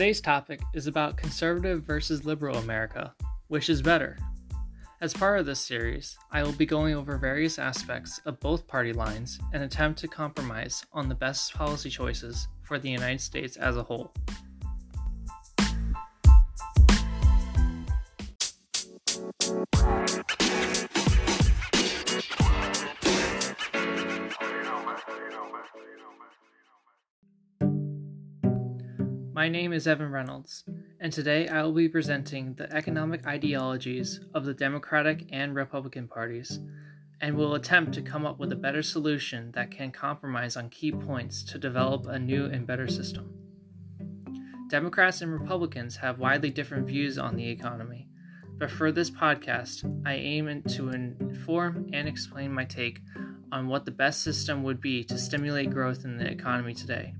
Today's topic is about conservative versus liberal America, which is better. As part of this series, I will be going over various aspects of both party lines and attempt to compromise on the best policy choices for the United States as a whole. My name is Evan Reynolds, and today I will be presenting the economic ideologies of the Democratic and Republican parties, and will attempt to come up with a better solution that can compromise on key points to develop a new and better system. Democrats and Republicans have widely different views on the economy, but for this podcast, I aim to inform and explain my take on what the best system would be to stimulate growth in the economy today.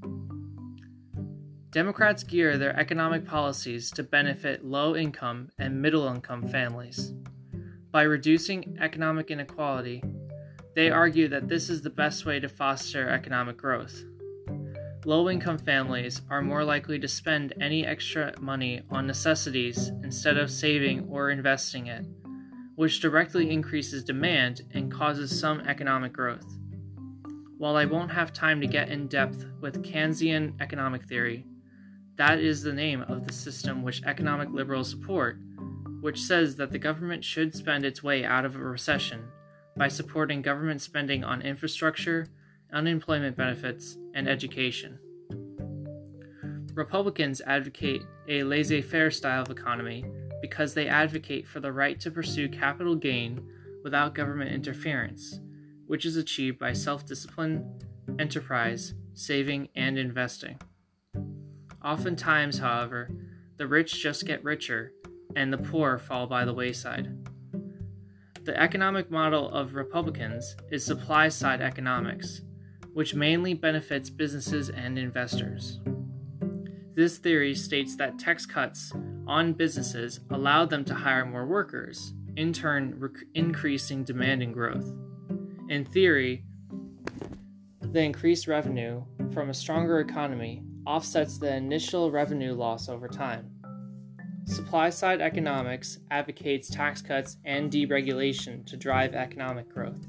Democrats gear their economic policies to benefit low-income and middle-income families. By reducing economic inequality, they argue that this is the best way to foster economic growth. Low-income families are more likely to spend any extra money on necessities instead of saving or investing it, which directly increases demand and causes some economic growth. While I won't have time to get in depth with Keynesian economic theory, that is the name of the system which economic liberals support, which says that the government should spend its way out of a recession by supporting government spending on infrastructure, unemployment benefits, and education. Republicans advocate a laissez-faire style of economy because they advocate for the right to pursue capital gain without government interference, which is achieved by self-discipline, enterprise, saving, and investing. Oftentimes, however, the rich just get richer, and the poor fall by the wayside. The economic model of Republicans is supply-side economics, which mainly benefits businesses and investors. This theory states that tax cuts on businesses allow them to hire more workers, in turn increasing demand and growth. In theory, the increased revenue from a stronger economy offsets the initial revenue loss over time. Supply-side economics advocates tax cuts and deregulation to drive economic growth.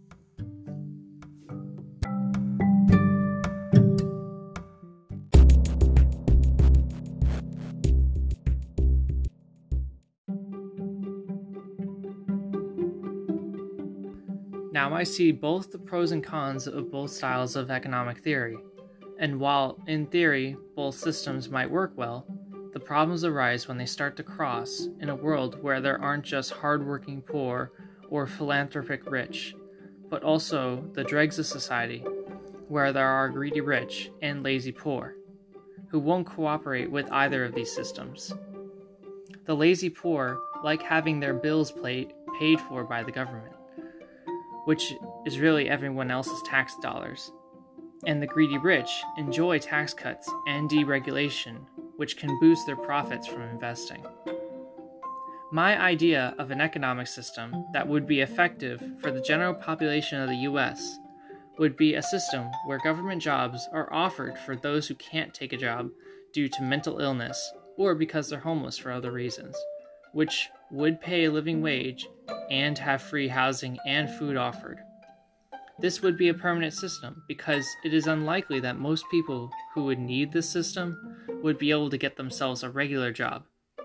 Now I see both the pros and cons of both styles of economic theory. And while, in theory, both systems might work well, the problems arise when they start to cross in a world where there aren't just hardworking poor or philanthropic rich, but also the dregs of society, where there are greedy rich and lazy poor, who won't cooperate with either of these systems. The lazy poor like having their bills paid for by the government, which is really everyone else's tax dollars. And the greedy rich enjoy tax cuts and deregulation, which can boost their profits from investing. My idea of an economic system that would be effective for the general population of the US would be a system where government jobs are offered for those who can't take a job due to mental illness or because they're homeless for other reasons, which would pay a living wage and have free housing and food offered. This would be a permanent system because it is unlikely that most people who would need this system would be able to get themselves a regular job.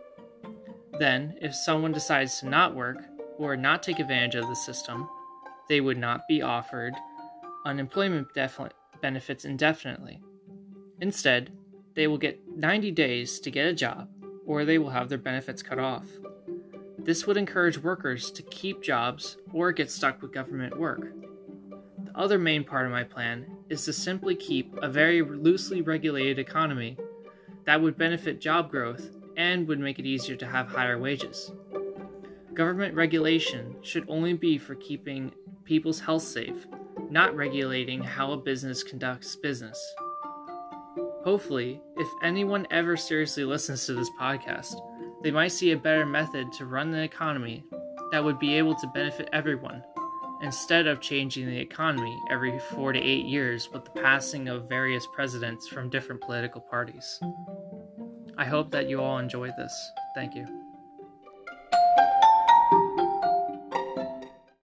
Then, if someone decides to not work or not take advantage of the system, they would not be offered unemployment benefits indefinitely. Instead, they will get 90 days to get a job, or they will have their benefits cut off. This would encourage workers to keep jobs or get stuck with government work. The other main part of my plan is to simply keep a very loosely regulated economy that would benefit job growth and would make it easier to have higher wages. Government regulation should only be for keeping people's health safe, not regulating how a business conducts business. Hopefully, if anyone ever seriously listens to this podcast, they might see a better method to run the economy that would be able to benefit everyone, instead of changing the economy every 4 to 8 years with the passing of various presidents from different political parties. I hope that you all enjoyed this. Thank you.